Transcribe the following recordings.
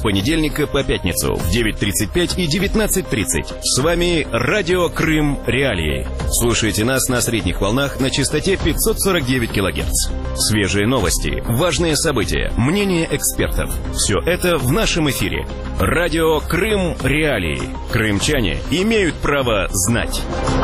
понедельника по пятницу в 9:35 и 19:30. С вами Радио Крым Реалии. Слушайте нас на средних волнах на частоте 549 кГц. Свежие новости, важные события, мнения экспертов. Все это в нашем эфире. Радио Крым Реалии. Крымчане имеют право знать.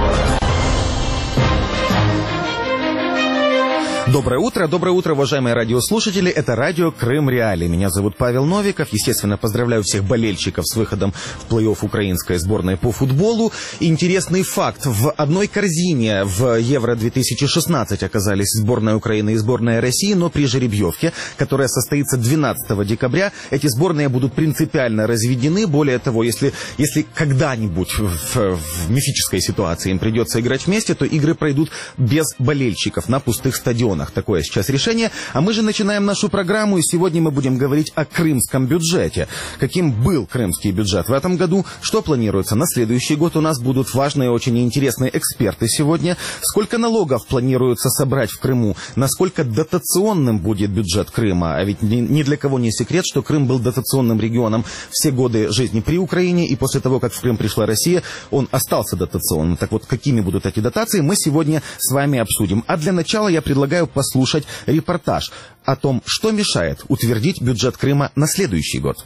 Доброе утро, уважаемые радиослушатели. Это радио Крым Реалии. Меня зовут Павел Новиков. Естественно, поздравляю всех болельщиков с выходом в плей-офф украинской сборной по футболу. Интересный факт. В одной корзине в Евро-2016 оказались сборная Украины и сборная России, но при жеребьевке, которая состоится 12 декабря, эти сборные будут принципиально разведены. Более того, если когда-нибудь в мифической ситуации им придется играть вместе, то игры пройдут без болельщиков на пустых стадионах. Такое сейчас решение. А мы же начинаем нашу программу, и сегодня мы будем говорить о крымском бюджете. Каким был крымский бюджет в этом году, что планируется на следующий год. У нас будут важные, очень интересные эксперты сегодня. Сколько налогов планируется собрать в Крыму, насколько дотационным будет бюджет Крыма. А ведь ни для кого не секрет, что Крым был дотационным регионом все годы жизни при Украине, и после того, как в Крым пришла Россия, он остался дотационным. Так вот, какими будут эти дотации, мы сегодня с вами обсудим. А для начала я предлагаю послушать репортаж о том, что мешает утвердить бюджет Крыма на следующий год.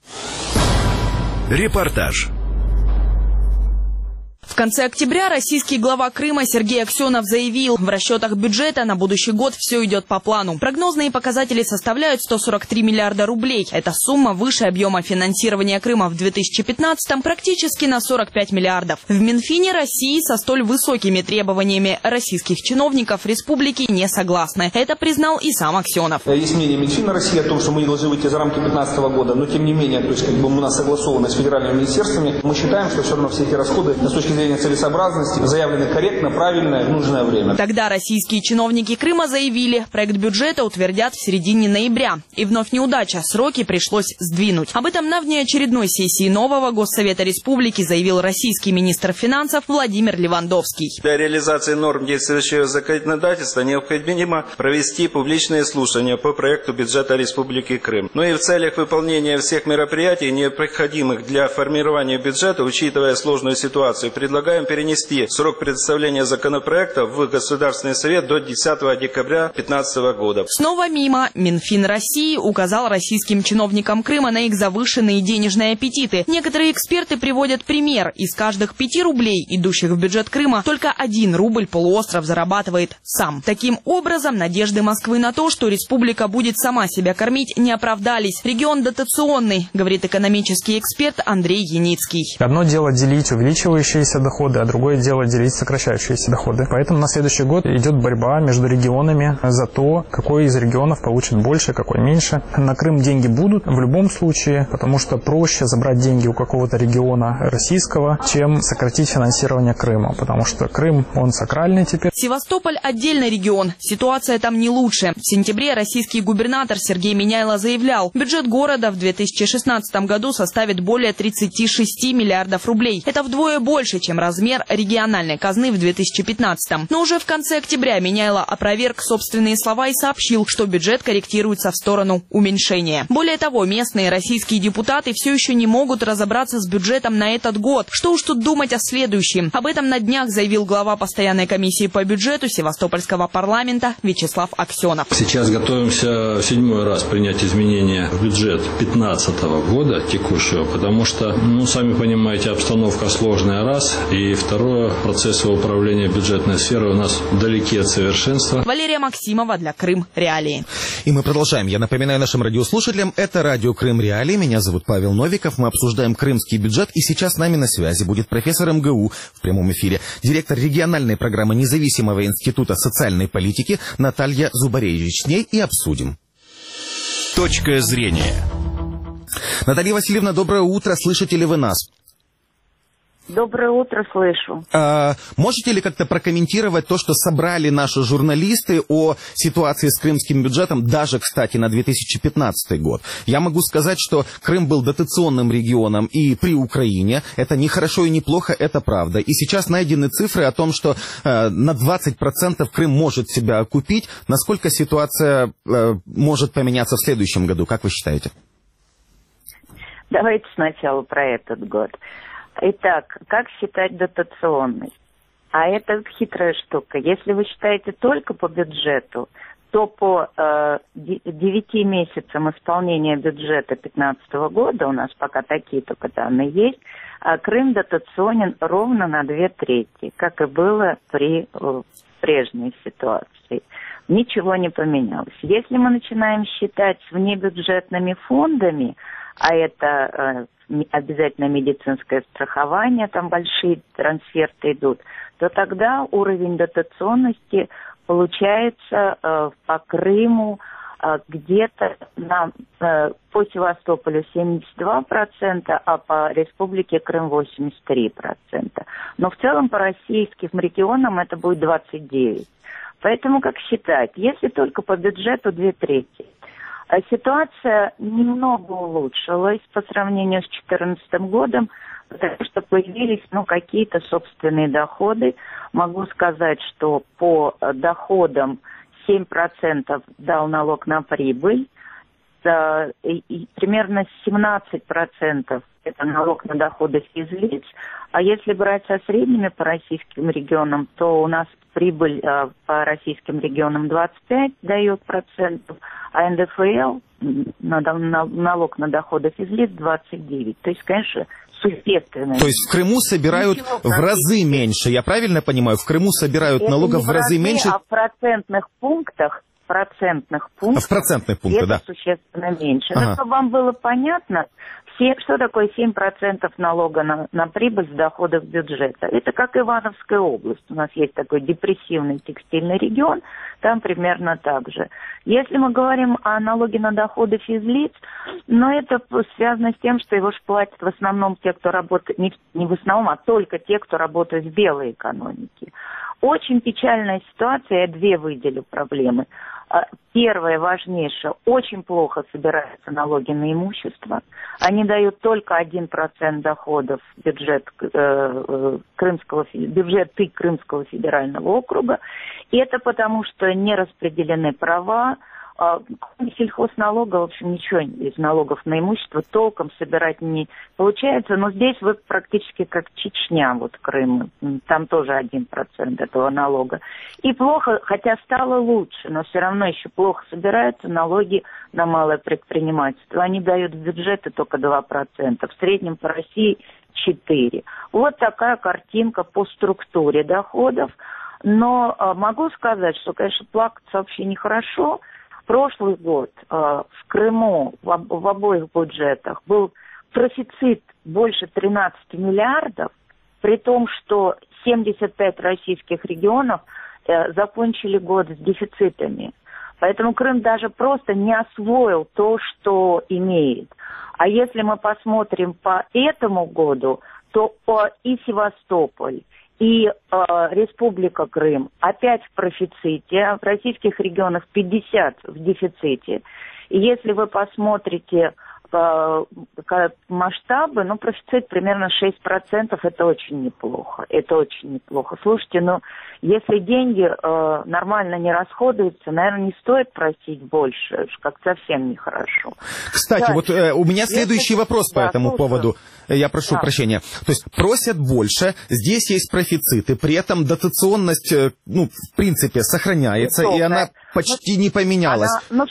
Репортаж. В конце октября российский глава Крыма Сергей Аксенов заявил, в расчетах бюджета на будущий год все идет по плану. Прогнозные показатели составляют 143 миллиарда рублей. Эта сумма выше объема финансирования Крыма в 2015-м практически на 45 миллиардов. В Минфине России со столь высокими требованиями российских чиновников республики не согласны. Это признал и сам Аксенов. Есть мнение Минфина России о том, что мы должны выйти за рамки 2015 года, но тем не менее, то есть у нас согласовано с федеральными министерствами. Мы считаем, что все равно все эти расходы с точки зрения целесообразности заявлены корректно, правильно, в нужное время. Тогда российские чиновники Крыма заявили, проект бюджета утвердят в середине ноября. И вновь неудача, сроки пришлось сдвинуть. Об этом на внеочередной сессии нового Госсовета Республики заявил российский министр финансов Владимир Левандовский. Для реализации норм действующего законодательства необходимо провести публичные слушания по проекту бюджета Республики Крым. Но и в целях выполнения всех мероприятий, необходимых для формирования бюджета, учитывая сложную ситуацию, предлагаем перенести срок представления законопроекта в Государственный совет до 10 декабря 2015 года. Снова мимо. Минфин России указал российским чиновникам Крыма на их завышенные денежные аппетиты. Некоторые эксперты приводят пример. Из каждых 5 рублей, идущих в бюджет Крыма, только 1 рубль полуостров зарабатывает сам. Таким образом, надежды Москвы на то, что республика будет сама себя кормить, не оправдались. Регион дотационный, говорит экономический эксперт Андрей Яницкий. Одно дело делить увеличивающиеся доходы, а другое дело делить сокращающиеся доходы. Поэтому на следующий год идет борьба между регионами за то, какой из регионов получит больше, какой меньше. На Крым деньги будут в любом случае, потому что проще забрать деньги у какого-то региона российского, чем сократить финансирование Крыма, потому что Крым, он сакральный теперь. Севастополь – отдельный регион. Ситуация там не лучше. В сентябре российский губернатор Сергей Миняйло заявлял, бюджет города в 2016 году составит более 36 миллиардов рублей. Это вдвое больше, чем размер региональной казны в 2015-м. Но уже в конце октября Миняйло опроверг собственные слова и сообщил, что бюджет корректируется в сторону уменьшения. Более того, местные российские депутаты все еще не могут разобраться с бюджетом на этот год. Что уж тут думать о следующем. Об этом на днях заявил глава постоянной комиссии по бюджету Севастопольского парламента Вячеслав Аксенов. Сейчас готовимся в 7-й раз принять изменения в бюджет 2015 года текущего, потому что, сами понимаете, обстановка сложная, раз, и второе, процессы управления бюджетной сферой у нас далеки от совершенства. Валерия Максимова для Крым Реалии. И мы продолжаем. Я напоминаю нашим радиослушателям, это радио Крым Реалии. Меня зовут Павел Новиков. Мы обсуждаем крымский бюджет. И сейчас с нами на связи будет профессор МГУ в прямом эфире, директор региональной программы Независимого института социальной политики Наталья Зубаревич. С ней и обсудим. Точка зрения. Наталья Васильевна, доброе утро. Слышите ли вы нас? Доброе утро, слышу. Можете ли как-то прокомментировать то, что собрали наши журналисты о ситуации с крымским бюджетом, даже, кстати, на 2015 год? Я могу сказать, что Крым был дотационным регионом и при Украине. Это не хорошо и не плохо, это правда. И сейчас найдены цифры о том, что на 20% Крым может себя окупить. Насколько ситуация может поменяться в следующем году, как вы считаете? Давайте сначала про этот год. Итак, как считать дотационность? А это хитрая штука. Если вы считаете только по бюджету, то по 9 месяцам исполнения бюджета 2015 года, у нас пока такие только данные есть, Крым дотационен ровно на 2/3, как и было при прежней ситуации. Ничего не поменялось. Если мы начинаем считать с внебюджетными фондами, а это обязательно медицинское страхование, там большие трансферты идут, то тогда уровень дотационности получается по Крыму где-то по Севастополю 72%, а по Республике Крым 83%. Но в целом по российским регионам это будет 29%. Поэтому как считать? Если только по бюджету 2/3. Ситуация немного улучшилась по сравнению с 2014 годом, потому что появились какие-то собственные доходы. Могу сказать, что по доходам 7% дал налог на прибыль, и примерно 17% это налог на доходы физлиц. А если брать со средними по российским регионам, то у нас прибыль по российским регионам 25 дает процентов, а НДФЛ, налог на доходы физлиц, 29. То есть, конечно, существенно. То есть в Крыму собирают в разы меньше, я правильно понимаю? В Крыму собирают налогов в разы меньше? А в процентных пунктах, в процентных пунктах, да, существенно меньше. Но чтобы вам было понятно, что такое 7% налога на прибыль с доходов бюджета? Это как Ивановская область. У нас есть такой депрессивный текстильный регион, там примерно так же. Если мы говорим о налоге на доходы физлиц, это связано с тем, что его же платят в основном те, кто работает, не в основном, а только те, кто работает в белой экономике. Очень печальная ситуация, я две выделю проблемы. Первое, важнейшее, очень плохо собираются налоги на имущество. Они дают только 1% доходов в бюджет Крымского федерального округа. И это потому, что не распределены права. Сельхозналога, в общем, ничего из налогов на имущество толком собирать не получается. Но здесь вы практически как Чечня, Крым. Там тоже 1% этого налога. И плохо, хотя стало лучше, но все равно еще плохо собираются налоги на малое предпринимательство. Они дают в бюджеты только 2%. В среднем по России 4%. Вот такая картинка по структуре доходов. Но могу сказать, что, конечно, плакаться вообще нехорошо. Прошлый год в Крыму в обоих бюджетах был профицит больше 13 миллиардов, при том, что 75 российских регионов закончили год с дефицитами. Поэтому Крым даже просто не освоил то, что имеет. А если мы посмотрим по этому году, то и Севастополь, и Республика Крым опять в профиците, а в российских регионах 50 в дефиците. И если вы посмотрите масштабы, профицит примерно 6%, это очень неплохо. Это очень неплохо. Слушайте, если деньги нормально не расходуются, наверное, не стоит просить больше, как совсем нехорошо. Кстати, дальше. У меня следующий вопрос по этому поводу. Я прошу прощения. То есть просят больше, здесь есть профициты, при этом дотационность, в принципе, сохраняется, и она почти не поменялась.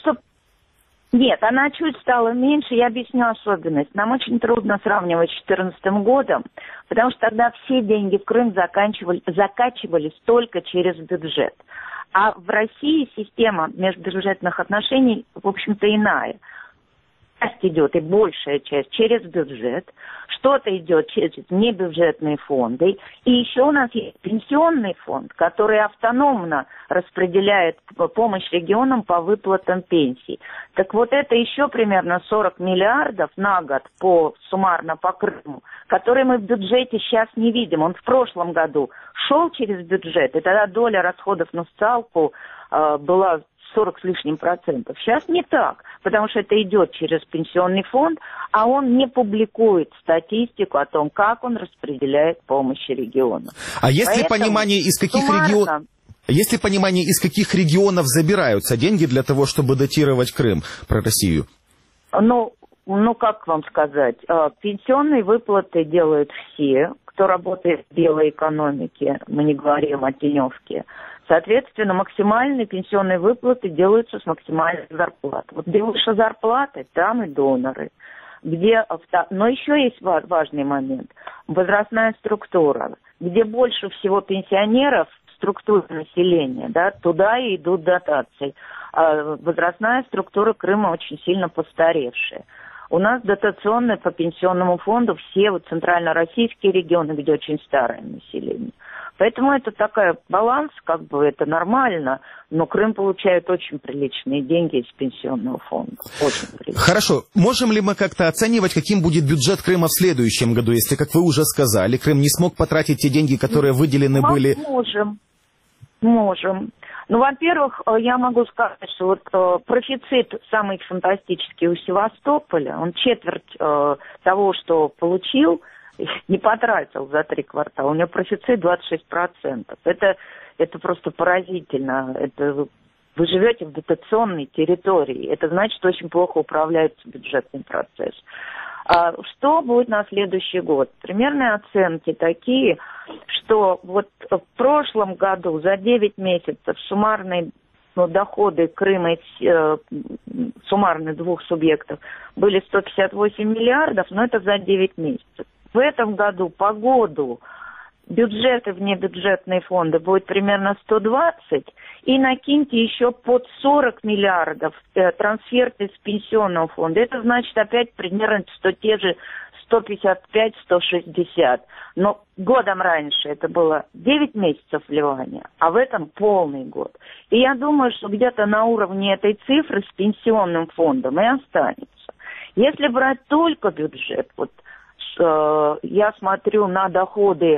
Нет, она чуть стала меньше, я объясню особенность. Нам очень трудно сравнивать с 2014 годом, потому что тогда все деньги в Крым закачивались только через бюджет. А в России система межбюджетных отношений, в общем-то, иная. Часть идет, и большая часть, через бюджет, что-то идет через небюджетные фонды. И еще у нас есть пенсионный фонд, который автономно распределяет помощь регионам по выплатам пенсий. Так вот это еще примерно 40 миллиардов на год суммарно по Крыму, которые мы в бюджете сейчас не видим. Он в прошлом году шел через бюджет, и тогда доля расходов на социалку была 40 с лишним процентов. Сейчас не так, потому что это идет через пенсионный фонд, а он не публикует статистику о том, как он распределяет помощь регионам. А есть ли понимание, из каких регионов... Есть ли понимание, из каких регионов забираются деньги для того, чтобы датировать Крым, про Россию? Ну, как вам сказать, пенсионные выплаты делают все, кто работает в белой экономике, мы не говорим о теневке. Соответственно, максимальные пенсионные выплаты делаются с максимальной зарплаты. Вот где выше зарплаты, там и доноры. Но еще есть важный момент. Возрастная структура. Где больше всего пенсионеров в структуре населения, да, туда и идут дотации. Возрастная структура Крыма очень сильно постаревшая. У нас дотационные по пенсионному фонду все вот центрально-российские регионы, где очень старое население. Поэтому это такой баланс, как бы это нормально, но Крым получает очень приличные деньги из пенсионного фонда. Очень приличные. Хорошо. Можем ли мы как-то оценивать, каким будет бюджет Крыма в следующем году, если, как вы уже сказали, Крым не смог потратить те деньги, которые выделены были? Можем. Ну, во-первых, я могу сказать, что вот профицит самый фантастический у Севастополя, он четверть того, что получил, не потратил за 3 квартала. У него профицит 26%. Это просто поразительно. Вы живете в дотационной территории. Это значит, что очень плохо управляется бюджетный процесс. Что будет на следующий год? Примерные оценки такие, что вот в прошлом году за 9 месяцев суммарные доходы Крыма, суммарные двух субъектов, были 158 миллиардов, но это за 9 месяцев. В этом году по году бюджеты, внебюджетные фонды будет примерно 120, и накиньте еще под 40 миллиардов трансферты с пенсионного фонда. Это значит опять примерно те же 155-160. Но годом раньше это было 9 месяцев вливания, а в этом полный год. И я думаю, что где-то на уровне этой цифры с пенсионным фондом и останется. Если брать только бюджет, вот я смотрю на доходы,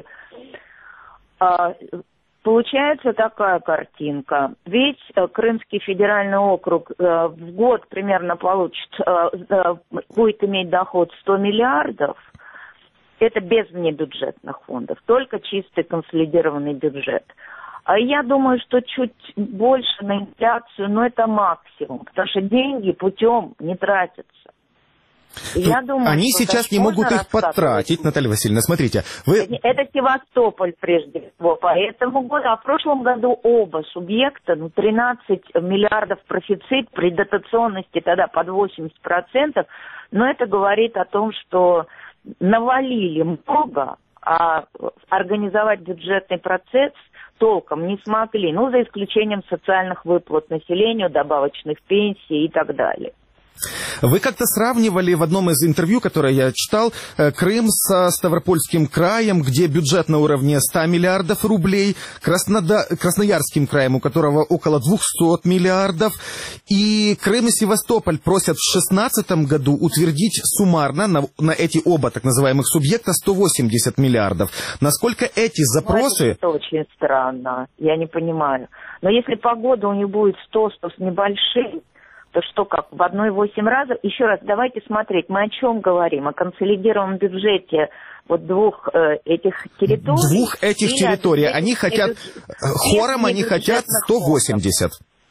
получается такая картинка. Ведь Крымский федеральный округ в год примерно будет иметь доход 100 миллиардов. Это без внебюджетных фондов, только чистый консолидированный бюджет. А я думаю, что чуть больше на инфляцию, но это максимум, потому что деньги путем не тратятся. Я думаю, они сейчас не могут их потратить, Наталья Васильевна. Смотрите, это Севастополь прежде всего по этому году. А в прошлом году оба субъекта, 13 миллиардов профицит при дотационности тогда под 80%. Но это говорит о том, что навалили много, а организовать бюджетный процесс толком не смогли. За исключением социальных выплат населению, добавочных пенсий и так далее. Вы как-то сравнивали в одном из интервью, которое я читал, Крым со Ставропольским краем, где бюджет на уровне 100 миллиардов рублей, Красноярским краем, у которого около 200 миллиардов, и Крым и Севастополь просят в 2016 году утвердить суммарно на эти оба так называемых субъекта 180 миллиардов. Насколько эти запросы... Это очень странно, я не понимаю. Но если по году у них будет 100 с небольшим, то что, как, в 1,8 раза? Еще раз, давайте смотреть, мы о чем говорим? О консолидированном бюджете вот двух этих территорий? Двух этих территорий. Они хотят, хором они хотят 180.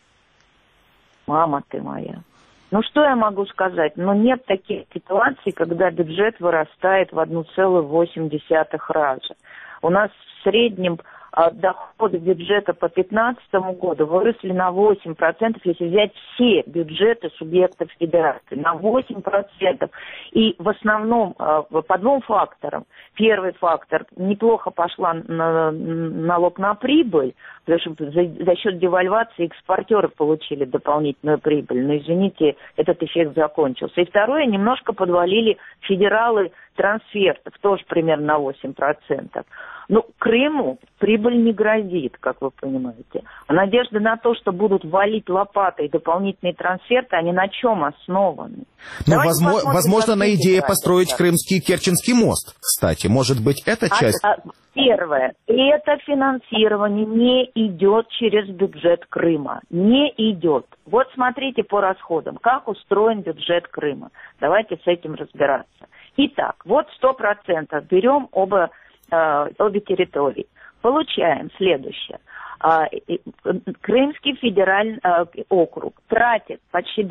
Мама ты моя. Что я могу сказать? Нет таких ситуаций, когда бюджет вырастает в 1,8 раза. У нас в среднем доходы бюджета по 2015 году выросли на 8%, если взять все бюджеты субъектов федерации, на 8%. И в основном по двум факторам. Первый фактор, неплохо пошла налог на прибыль, потому что за счет девальвации экспортеры получили дополнительную прибыль. Но, извините, этот эффект закончился. И второе, немножко подвалили федералы трансфертов, тоже примерно на 8%. Крыму прибыль не грозит, как вы понимаете. А надежды на то, что будут валить лопатой дополнительные трансферты, они на чем основаны? Возможно, на идее построить Крымский Керченский мост, кстати. Может быть, эта часть... Первое. Это финансирование не идет через бюджет Крыма. Не идет. Вот смотрите по расходам, как устроен бюджет Крыма. Давайте с этим разбираться. Итак, вот 100%. Берем обе территории. Получаем следующее. Крымский федеральный округ тратит почти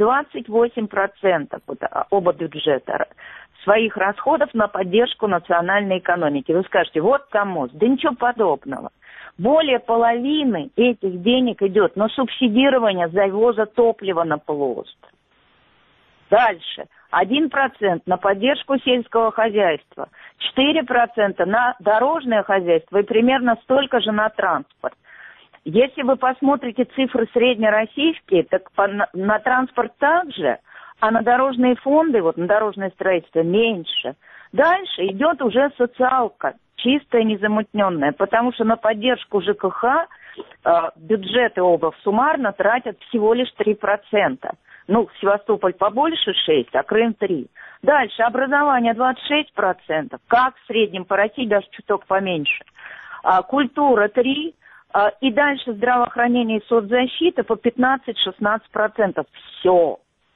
28% оба бюджета своих расходов на поддержку национальной экономики. Вы скажете, вот там мост. Да ничего подобного. Более половины этих денег идет на субсидирование завоза топлива на полуостров. Дальше. 1% на поддержку сельского хозяйства, 4% на дорожное хозяйство и примерно столько же на транспорт. Если вы посмотрите цифры среднероссийские, так на транспорт также, а на дорожные фонды, вот на дорожное строительство меньше. Дальше идет уже социалка, чистая, незамутненная, потому что на поддержку ЖКХ бюджеты оба суммарно тратят всего лишь 3%. Ну, Севастополь побольше 6%, а Крым 3%. Дальше образование 26%, как в среднем по России, даже чуток поменьше. Культура 3%. И дальше здравоохранение и соцзащита по 15-16%. Все.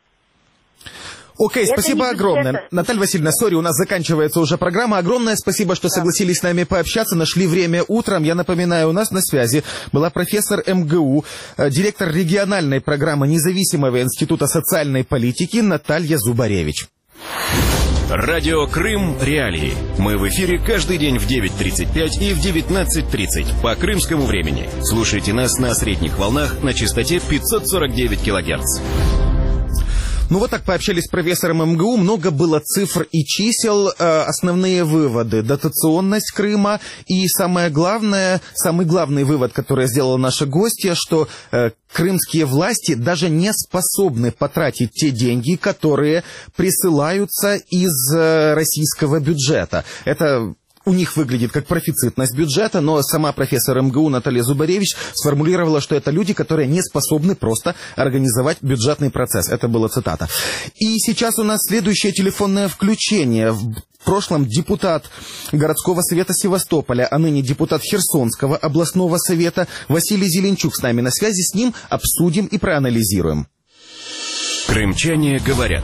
Окей, спасибо огромное. Наталья Васильевна, сори, у нас заканчивается уже программа. Огромное спасибо, что согласились с нами пообщаться, нашли время утром. Я напоминаю, у нас на связи была профессор МГУ, директор региональной программы Независимого института социальной политики Наталья Зубаревич. Радио Крым Реалии. Мы в эфире каждый день в 9:35 и в 19:30 по крымскому времени. Слушайте нас на средних волнах на частоте 549 килогерц. Ну вот так пообщались с профессором МГУ, много было цифр и чисел, основные выводы, дотационность Крыма и самый главный вывод, который сделала наша гостья, что крымские власти даже не способны потратить те деньги, которые присылаются из российского бюджета. Это у них выглядит как профицитность бюджета, но сама профессор МГУ Наталья Зубаревич сформулировала, что это люди, которые не способны просто организовать бюджетный процесс. Это была цитата. И сейчас у нас следующее телефонное включение. В прошлом депутат городского совета Севастополя, а ныне депутат Херсонского областного совета Василий Зеленчук с нами на связи. С ним обсудим и проанализируем. Крымчане говорят.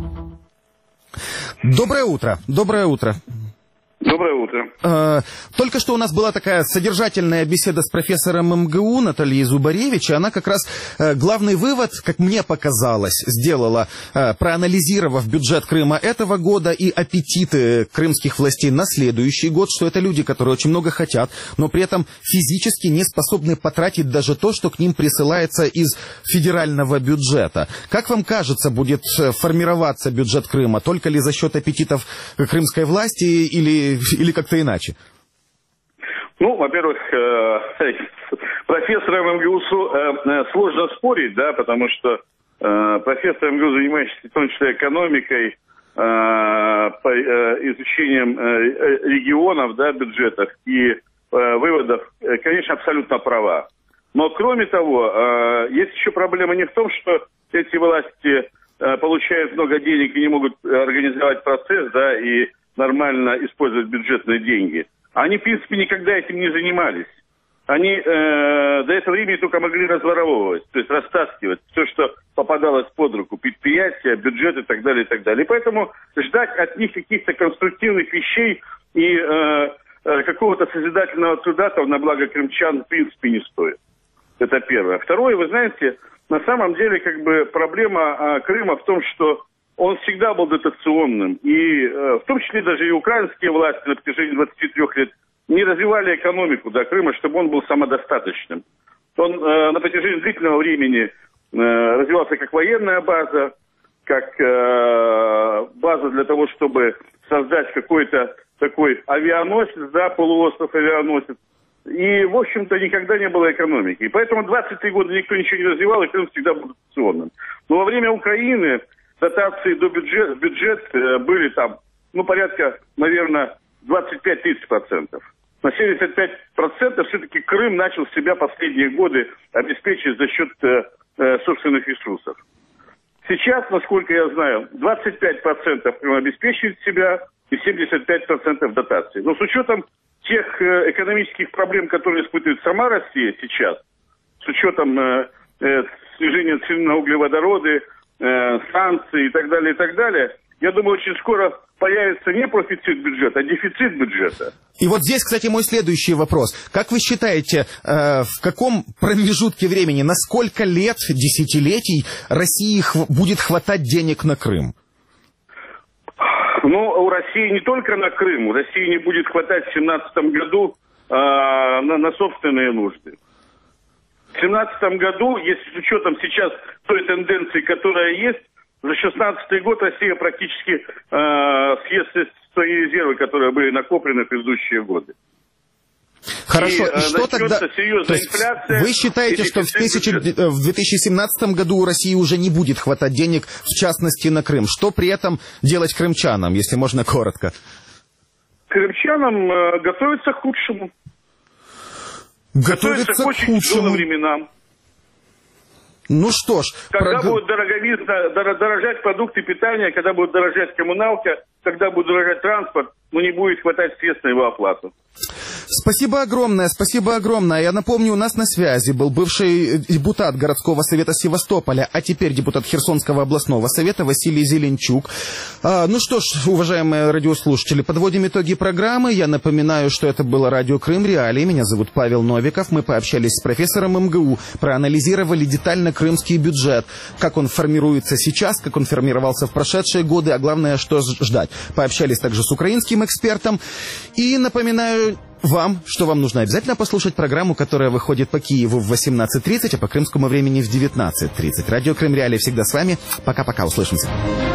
Доброе утро. Доброе утро. Доброе утро. Только что у нас была такая содержательная беседа с профессором МГУ Натальей Зубаревич, и она как раз главный вывод, как мне показалось, сделала, проанализировав бюджет Крыма этого года и аппетиты крымских властей на следующий год, что это люди, которые очень много хотят, но при этом физически не способны потратить даже то, что к ним присылается из федерального бюджета. Как вам кажется, будет формироваться бюджет Крыма? Только ли за счет аппетитов крымской власти или как-то иначе? Ну, во-первых, профессором МГУ сложно спорить, да, потому что профессор МГУ, занимающийся в том числе экономикой, изучением регионов, да, бюджетов и выводов, конечно, абсолютно права. Но, кроме того, есть еще проблема не в том, что эти власти получают много денег и не могут организовать процесс, да, и нормально использовать бюджетные деньги. Они, в принципе, никогда этим не занимались. Они до этого времени только могли разворовывать, то есть растаскивать все, что попадалось под руку, предприятия, бюджет и так далее, и так далее. И поэтому ждать от них каких-то конструктивных вещей и какого-то созидательного труда там на благо крымчан в принципе не стоит. Это первое. Второе, вы знаете, на самом деле как бы проблема Крыма в том, что он всегда был дотационным. И в том числе даже и украинские власти на протяжении 23 лет не развивали экономику, да, Крыма, чтобы он был самодостаточным. Он на протяжении длительного времени развивался как военная база, как база для того, чтобы создать какой-то такой авианосец, да, полуостров-авианосец. И, в общем-то, никогда не было экономики. И поэтому 23 года никто ничего не развивал, и Крым всегда был дотационным. Но во время Украины дотации до бюджет были там, ну, порядка, наверное, 25-30%. На 75% все-таки Крым начал себя последние годы обеспечивать за счет собственных ресурсов. Сейчас, насколько я знаю, 25% Крым обеспечивает себя и 75% дотаций. Но с учетом тех экономических проблем, которые испытывает сама Россия сейчас, с учетом снижения цен на углеводороды, санкции и так далее, я думаю, очень скоро появится не профицит бюджета, а дефицит бюджета. И вот здесь, кстати, мой следующий вопрос. Как вы считаете, в каком промежутке времени, на сколько лет, десятилетий России будет хватать денег на Крым? Ну, у России не только на Крым, у России не будет хватать в 2017 году на собственные нужды. В 2017 году, если с учетом сейчас той тенденции, которая есть, за 2016 год Россия практически съест свои резервы, которые были накоплены в предыдущие годы. Хорошо, и что тогда? Инфляция, вы считаете, что в 2017 году у России уже не будет хватать денег, в частности, на Крым? Что при этом делать крымчанам, если можно коротко? Крымчанам готовиться к худшему. Готовиться к очень тяжелым временам. Ну что ж... Когда будут дорожать продукты питания, когда будет дорожать коммуналка, когда будет дорожать транспорт, но не будет хватать средств на его оплату. Спасибо огромное, спасибо огромное. Я напомню, у нас на связи был бывший депутат городского совета Севастополя, а теперь депутат Херсонского областного совета Василий Зеленчук. Ну что ж, уважаемые радиослушатели, подводим итоги программы. Я напоминаю, что это было радио Крым Реалии. Меня зовут Павел Новиков. Мы пообщались с профессором МГУ, проанализировали детально крымский бюджет, как он формируется сейчас, как он формировался в прошедшие годы, а главное, что ждать. Пообщались также с украинским экспертом. И напоминаю вам, что вам нужно обязательно послушать программу, которая выходит по Киеву в 18:30, а по крымскому времени в 19:30. Радио Крым Реалии всегда с вами. Пока-пока, услышимся.